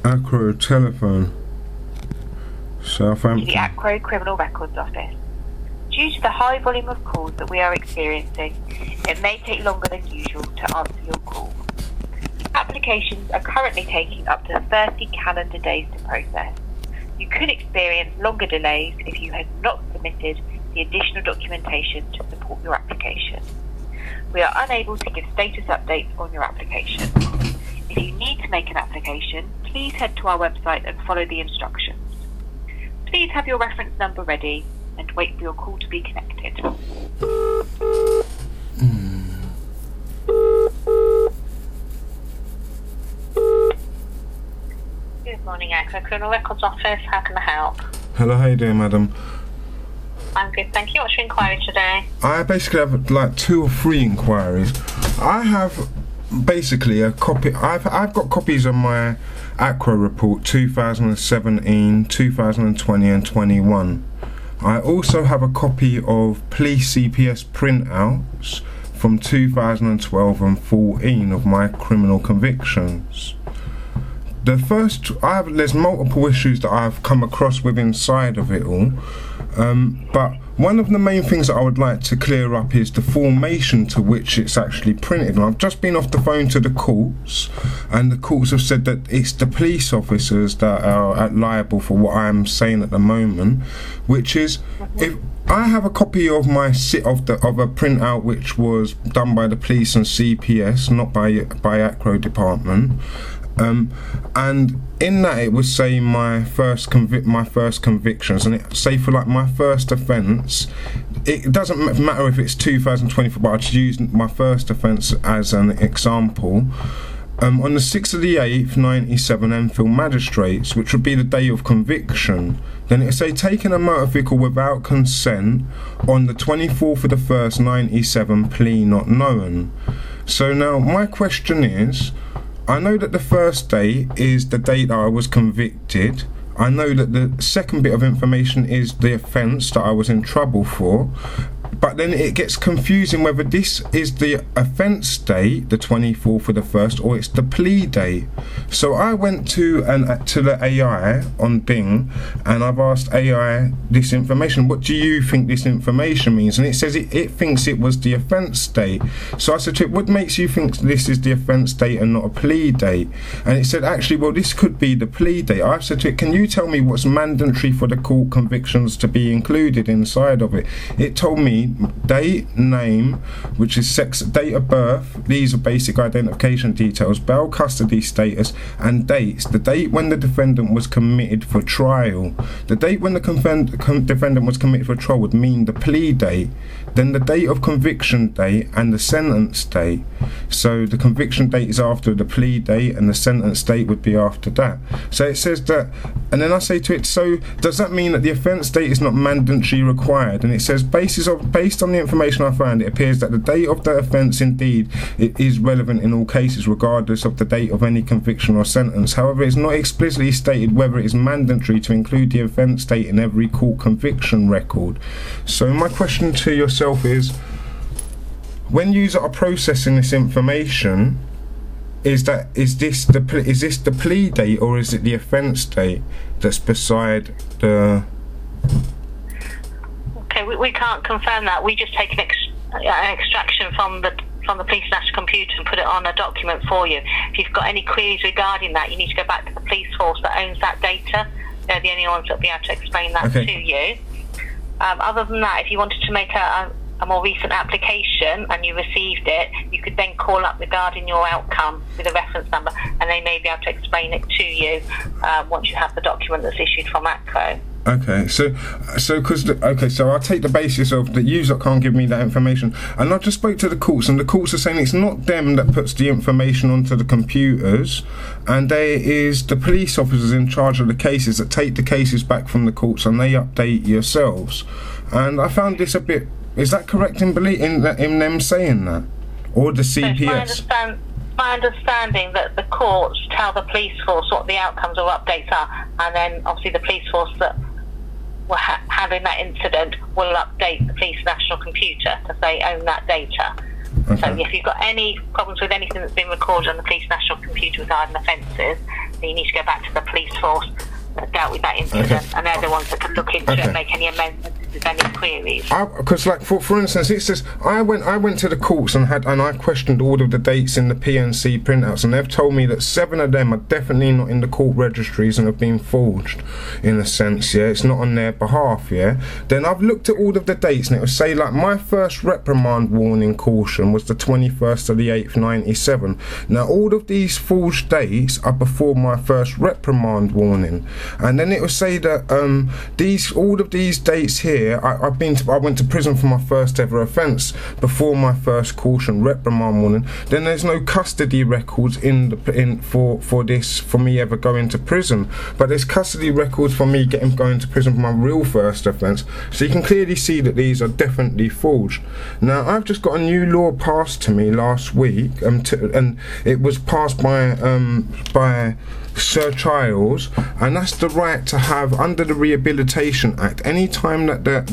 Acro telephone. To Southampton. the Acro Criminal Records Office. Due to the high volume of calls that we are experiencing, it may take longer than usual to answer your call. Applications are currently taking up to 30 calendar days to process. You could experience longer delays if you had not submitted the additional documentation to support your application. We are unable to give status updates on your application. If you need to make an application, please head to our website and follow the instructions. Please have your reference number ready and wait for your call to be connected. Good morning, Acro Criminal Records Office. How can I help? Hello, how you doing, madam? I'm good, thank you. What's your inquiry today? I basically have like 2 or 3 inquiries. I have basically a copy. I've got copies of my Acro report 2017, 2020 and 21. I also have a copy of police CPS printouts from 2012 and 14 of my criminal convictions. The first, there's multiple issues that I've come across with inside of it all, but one of the main things that I would like to clear up is the formation to which it's actually printed. And I've just been off the phone to the courts, and the courts have said that it's the police officers that are liable for what I'm saying at the moment, which is if I have a copy of my of a printout which was done by the police and CPS, not by Acro department. And in that it would say my first convictions, and it say for like my first offence, it doesn't matter if it's 2024, but I'll just use my first offence as an example. On the 6th of the 8th 97 Enfield Magistrates, which would be the day of conviction, then it say taking a motor vehicle without consent on the 24th of the 1st 97, plea not known. So now my question is, I know that the first date is the date that I was convicted. I know that the second bit of information is the offence that I was in trouble for. But then it gets confusing whether this is the offence date, the 24th of the 1st, or it's the plea date. So I went to the AI on Bing, and I've asked AI this information. What do you think this information means? And it says it thinks it was the offence date. So I said to it, what makes you think this is the offence date and not a plea date? And it said, actually, well, this could be the plea date. I said to it, can you tell me what's mandatory for the court convictions to be included inside of it? It told me date, name, which is sex, date of birth, these are basic identification details, bail custody status, and dates. The date when the defendant was committed for trial. The date when the defendant was committed for trial would mean the plea date, then the date of conviction date and the sentence date. So the conviction date is after the plea date and the sentence date would be after that. So it says that, and then I say to it, so does that mean that the offence date is not mandatory required? And it says based on the information I found, it appears that the date of the offence indeed it is relevant in all cases regardless of the date of any conviction or sentence. However, it's not explicitly stated whether it is mandatory to include the offence date in every court conviction record. So my question to yourself is, when you are processing this information, is this the plea date or is it the offence date that's beside the... Okay, we can't confirm that. We just take an extraction from the police national computer and put it on a document for you. If you've got any queries regarding that, you need to go back to the police force that owns that data. They're the only ones that will be able to explain that to you. Other than that, if you wanted to make a more recent application and you received it, you could then call up regarding your outcome with a reference number, and they may be able to explain it to you once you have the document that's issued from ACRO. Okay, so I'll take the basis of the user can't give me that information, and I just spoke to the courts, and the courts are saying it's not them that puts the information onto the computers, and there is the police officers in charge of the cases that take the cases back from the courts and they update yourselves. And I found this a bit, is that correct in them saying that, or the CPS? So my understanding that the courts tell the police force what the outcomes or updates are, and then obviously the police force that were handling that incident will update the police national computer because they own that data. Okay. So if you've got any problems with anything that's been recorded on the police national computer regarding offences, So you need to go back to the police force that dealt with that incident, and they're the ones that can look into it and make any amendments if there's any queries. Because, like, for instance, it says I went to the courts and I questioned all of the dates in the PNC printouts, and they've told me that 7 of them are definitely not in the court registries and have been forged, in a sense. Yeah, it's not on their behalf. Yeah. Then I've looked at all of the dates, and it will say, like, my first reprimand warning caution was the 21st of the 8th, 97. Now all of these forged dates are before my first reprimand warning. And then it will say that all of these dates here, I went to prison for my first ever offence before my first caution reprimand warning. Then there's no custody records for this for me ever going to prison, but there's custody records for me going to prison for my real first offence. So you can clearly see that these are definitely forged. Now I've just got a new law passed to me last week, and it was passed by Sir Childs, and that's the right to have, under the Rehabilitation Act, any time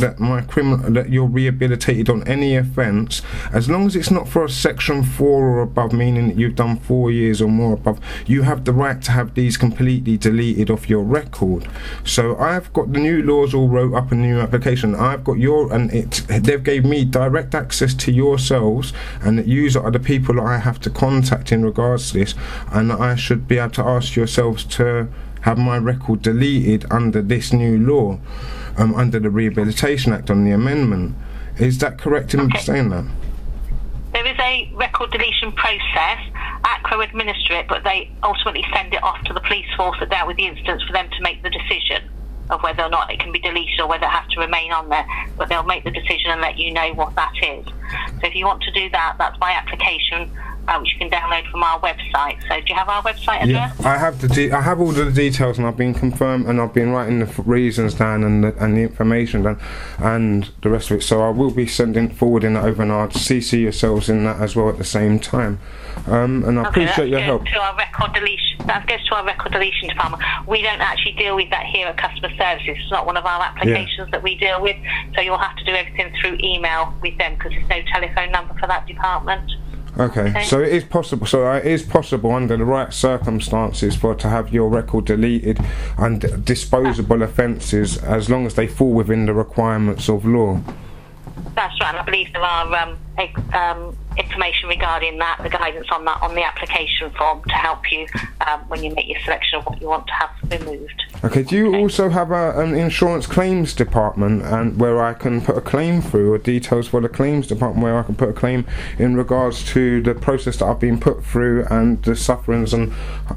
that you're rehabilitated on any offence, as long as it's not for a section 4 or above, meaning that you've done 4 years or more above, you have the right to have these completely deleted off your record. So I've got the new laws all wrote up, a new application. I've got they've gave me direct access to yourselves, and that you are the people that I have to contact in regards to this, and I should be able to ask yourselves to have my record deleted under this new law, under the Rehabilitation Act, on the amendment. Is that correct in saying that? There is a record deletion process. ACRO administer it, but they ultimately send it off to the police force that dealt with the incidents for them to make the decision of whether or not it can be deleted or whether it has to remain on there. But they'll make the decision and let you know what that is. So if you want to do that, that's by application, which you can download from our website. So do you have our website address? Yeah, I have all the details, and I've been confirmed, and I've been writing the reasons down and the information down and the rest of it. So I will be forwarding it over, and I'll CC yourselves in that as well at the same time. And I appreciate your help. That goes to our record deletion department. We don't actually deal with that here at Customer Services. It's not one of our applications that we deal with. So you'll have to do everything through email with them, because there's no telephone number for that department. Okay, so it is possible. So it is possible under the right circumstances to have your record deleted and disposable offences, as long as they fall within the requirements of law. That's right. I believe there are information regarding that, the guidance on that, on the application form to help you when you make your selection of what you want to have removed. Okay. Do you also have an insurance claims department, and where I can put a claim through, or details for the claims department where I can put a claim in regards to the process that I've been put through and the sufferings and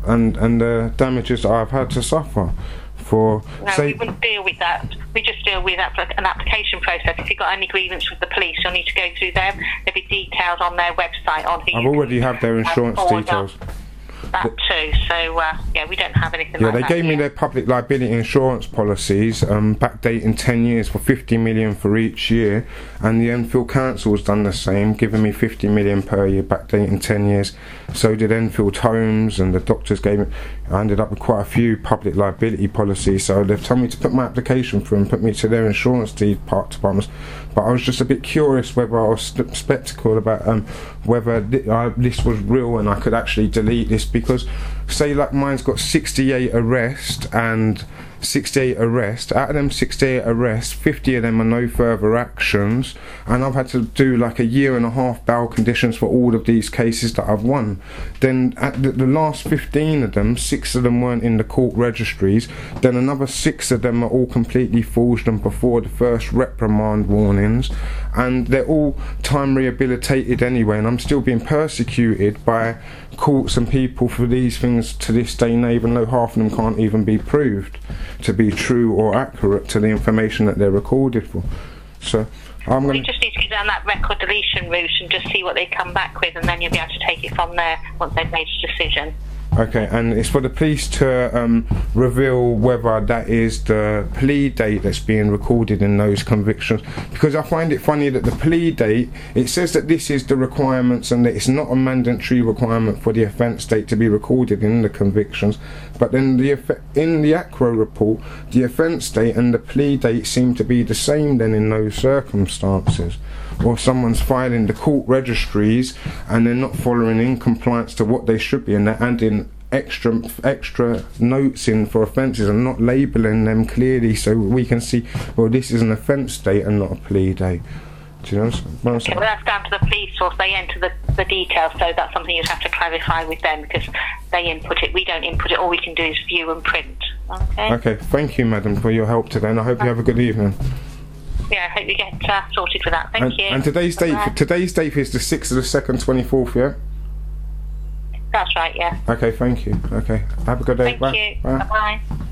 the damages that I've had to suffer? No, we wouldn't deal with that. We just deal with an application process. If you've got any grievance with the police, you'll need to go through them. There'll be details on their website on who I've already have their insurance details. That too. So we don't have anything like that. Yeah, they gave me their public liability insurance policies, backdating 10 years for 50 million for each year, and the Enfield Council has done the same, giving me 50 million per year, backdating 10 years. So did Enfield Homes, and the doctors gave me. I ended up with quite a few public liability policies, so they've told me to put my application through and put me to their insurance departments. But I was just a bit curious whether I was sceptical about whether this was real and I could actually delete this, because say like mine's got 68 arrests, and 68 arrests, out of them 68 arrests, 50 of them are no further actions, and I've had to do like a 1.5 year bail conditions for all of these cases that I've won. Then at the last 15 of them, 6 of them weren't in the court registries, then another 6 of them are all completely forged and before the first reprimand warnings, and they're all time rehabilitated anyway, and I'm still being persecuted by courts and people for these things to this day, and even though half of them can't even be proved to be true or accurate to the information that they're recorded for. So you just need to go down that record deletion route and just see what they come back with, and then you'll be able to take it from there once they've made a decision. Okay, and it's for the police to reveal whether that is the plea date that's being recorded in those convictions, because I find it funny that the plea date, it says that this is the requirements and that it's not a mandatory requirement for the offence date to be recorded in the convictions, but then in the ACRO report, the offence date and the plea date seem to be the same then in those circumstances. Or someone's filing the court registries and they're not following in compliance to what they should be, and they're adding extra notes in for offences and not labelling them clearly so we can see, well, this is an offence date and not a plea date. Do you know what I'm saying? Okay, well, that's down to the police source. They enter the details, so that's something you'd have to clarify with them because they input it. We don't input it. All we can do is view and print. Okay? Okay, thank you, madam, for your help today, and I hope you have a good evening. Yeah, I hope you get sorted with that. Thank you. And today's date is the 6th of the 2nd, 24th, yeah? That's right, yeah. Okay, thank you. Okay, have a good day. Thank you. Bye. Bye-bye.